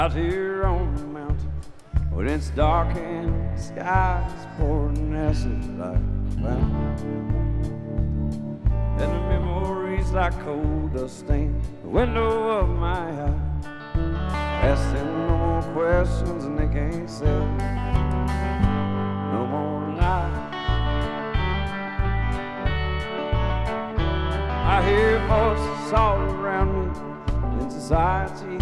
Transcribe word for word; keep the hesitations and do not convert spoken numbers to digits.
Out here on the mountain, when it's dark and the sky's pouring acid like a fountain, and the memories like cold dust stain the window of my eye. Ask them no more questions and they can't say no more lies. I hear voices all around me in society